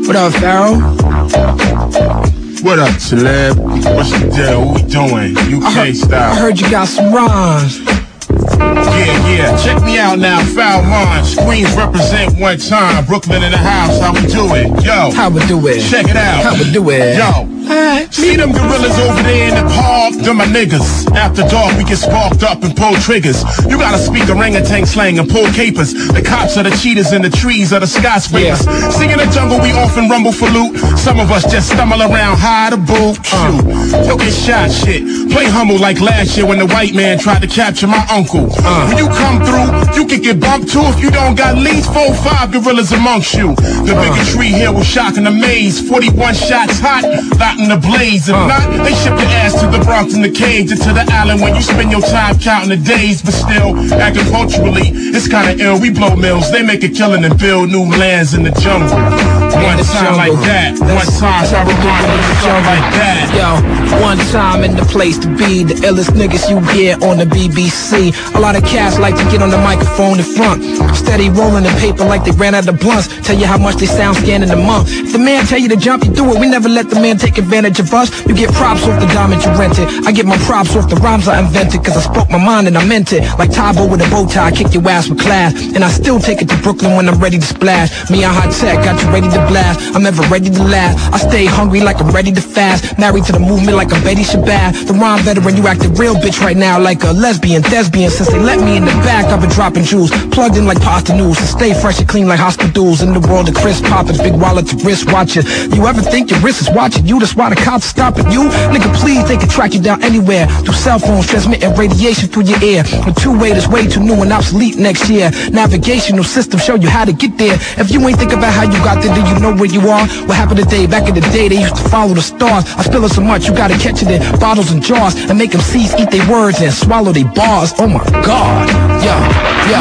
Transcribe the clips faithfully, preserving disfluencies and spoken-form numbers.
What up, Pharaoh? What up, celeb? What's the deal? What we doing? U K I heard, style. I heard you got some rhymes. Yeah, yeah. Check me out now, Foul Minds. Queens represent one time. Brooklyn in the house. How we do it? Yo. How we do it? Check it out. How we do it? Yo. See them gorillas over there in the park? Them my niggas. After dark, we get sparked up and pull triggers. You gotta speak orangutan slang and pull capers. The cops are the cheaters and the trees are the skyscrapers. Yeah. Sing in the jungle, we often rumble for loot. Some of us just stumble around high to boot. Shoot. Uh. You'll get shot, shit. Play humble like last year when the white man tried to capture my uncle. Uh. When you come through, you can get bumped too if you don't got at least four, five gorillas amongst you. The uh. bigotry here will shock and amaze. forty-one shots hot, lot in the blaze. If uh. not, they ship your ass to the Bronx in the cage or to the island when you spend your time counting the days. But still, agriculturally, it's kinda ill. We blow mills, they make a killing and build new lands in the jungle. One time like that, one time I remind me of something like that. Yo, one time in the place to be, the illest niggas you hear on the B B C. A lot of cats like to get on the microphone in front, steady rolling the paper like they ran out of blunts. Tell you how much they sound scanning a month. If the man tell you to jump, you do it. We never let the man take advantage of us. You get props off the diamond you rented. I get my props off the rhymes I invented, cause I spoke my mind and I meant it. Like Tybo with a bow tie, kick your ass with class. And I still take it to Brooklyn when I'm ready to splash. Me on high tech, got you ready to blast. I'm ever ready to laugh. I stay hungry like I'm ready to fast. Married to the movement like I'm Betty Shabazz. The rhyme veteran, you acting real bitch right now like a lesbian, thespian. Since they let me in the back, I've been dropping jewels, plugged in like pasta news, and stay fresh and clean like hospitals. In the world of Chris Poppins, big wallet to wrist watching. You ever think your wrist is watching you? That's why the cops are stopping you. Nigga, please, they can track you down anywhere through cell phones, transmitting radiation through your ear. A two-way that's way too new and obsolete next year. Navigational system show you how to get there. If you ain't think about how you got there, do you know where you are? What happened today? Back in the day, they used to follow the stars. I spill it so much, you gotta catch it in bottles and jars and make them cease, eat their words and swallow their bars. Oh my God. Yo, yo.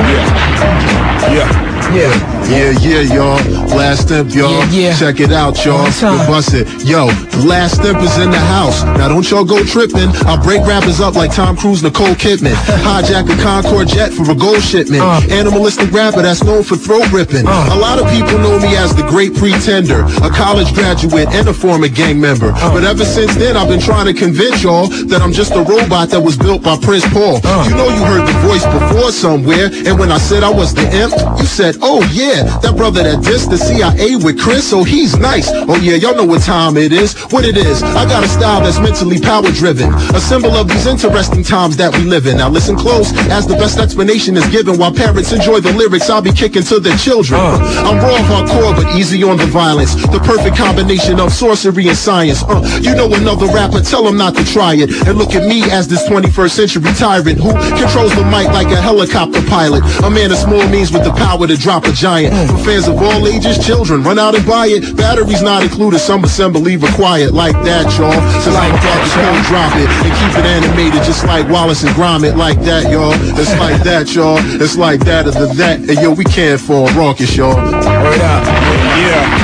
Yeah. Yeah. Yeah. Yeah, yeah, y'all. Last Imp, y'all. Yeah, yeah. Check it out, y'all. You bust it. Yo, the Last Imp is in the house. Now don't y'all go tripping. I'll break rappers up like Tom Cruise, Nicole Kidman. Hijack a Concorde jet for a gold shipment. Uh. Animalistic rapper that's known for throat ripping. Uh. A lot of people know me as the Great Pretender, a college graduate and a former gang member. Uh. But ever since then, I've been trying to convince y'all that I'm just a robot that was built by Prince Paul. Uh. You know you heard the voice before somewhere, and when I said I was the imp, you said, oh yeah, that brother that dissed the C I A with Chris, oh he's nice. Oh yeah, y'all know what time it is, what it is. I got a style that's mentally power driven, a symbol of these interesting times that we live in. Now listen close, as the best explanation is given, while parents enjoy the lyrics I'll be kicking to their children. uh. I'm raw hardcore but easy on the violence, the perfect combination of sorcery and science. uh. You know another rapper, tell him not to try it, and look at me as this twenty-first century tyrant who controls the mic like a helicopter pilot, a man of small means with the power to drop a giant. mm. For fans of all ages, children, run out and buy it. Batteries not included, some assembly required. Like that, y'all. Since I'm about to come drop it and keep it animated just like Wallace and Gromit. Like that, y'all. It's like that, y'all. It's like that or the that. And yo, we can't fall raucous, y'all. Word up. Yeah.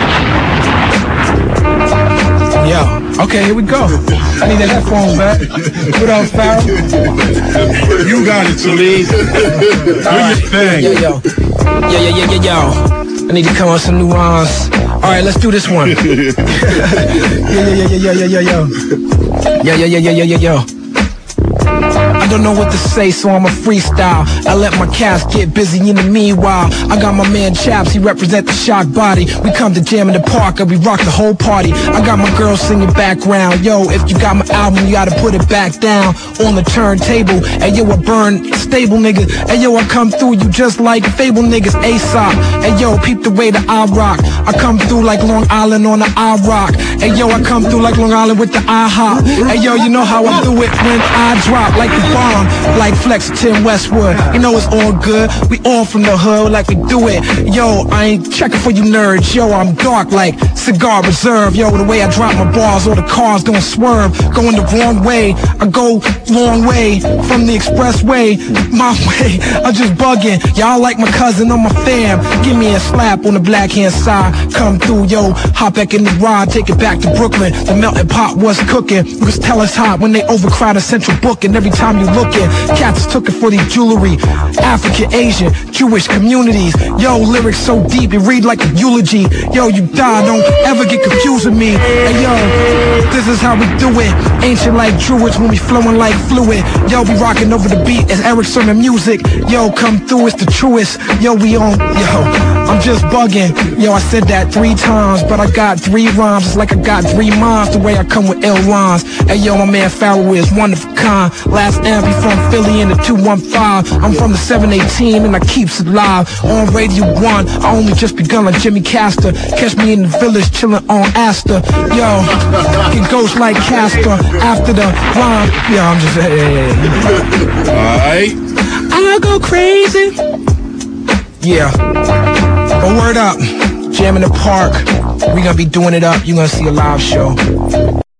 Yo. Okay, here we go. I need the headphones back. What up, Pharaoh? You got it, Talib. Do your thing. Yo, yo. Yo, yo, yo, yo, yo. I need to come on some new rhymes. Alright, let's do this one. Yo, yo, yo, yo, yo, yo, yo. Yo, yo, yo, yo, yo, yo, yo. I don't know what to say, so I'm a freestyle. I let my cats get busy in the meanwhile. I got my man Chaps, he represent the shock body. We come to jam in the park and we rock the whole party. I got my girl singing background. Yo, if you got my album, you gotta put it back down on the turntable. Hey yo, I burn stable niggas. Hey yo, I come through you just like Fable niggas ASAP. Hey yo, peep the way that I rock. I come through like Long Island on the I rock. Hey yo, I come through like Long Island with the I hop. Hey yo, you know how I do it when I drop like the bomb, like Flex Tim Westwood. You know it's all good. We all from the hood like we do it. Yo, I ain't checking for you nerds. Yo, I'm dark like Cigar Reserve. Yo, the way I drop my bars, all the cars gon' swerve, going the wrong way. I go long way from the expressway. My way, I'm just bugging. Y'all like my cousin on my fam. Give me a slap on the black hand side. Come through, yo, hop back in the ride, take it back to Brooklyn. The melting pot was cooking. Cause tell us hot when they overcrowd a central book, and every time you looking. Cats took it for the jewelry. African, Asian, Jewish communities. Yo, lyrics so deep, it read like a eulogy. Yo, you die, don't ever get confused with me. Hey yo, this is how we do it. Ancient like Druids when we flowing like fluid. Yo, we rocking over the beat as Eric's on the music. Yo, come through, it's the truest. Yo, we on, yo, I'm just bugging. Yo, I said that three times, but I got three rhymes. It's like I got three minds the way I come with ill rhymes. Hey yo, my man Pharaoh is one of a kind. Last amp, he from Philly in the two one five. I'm from the seven eighteen and I keeps it live. On Radio one, I only just begun like Jimmy Castor. Catch me in the village chillin' on Astor. Yo, it goes like Casper after the rhyme. Yo, I'm just, hey, hey, hey. Alright. I go crazy. Yeah. But word up. Jam in the park. We gonna be doing it up. You gonna see a live show.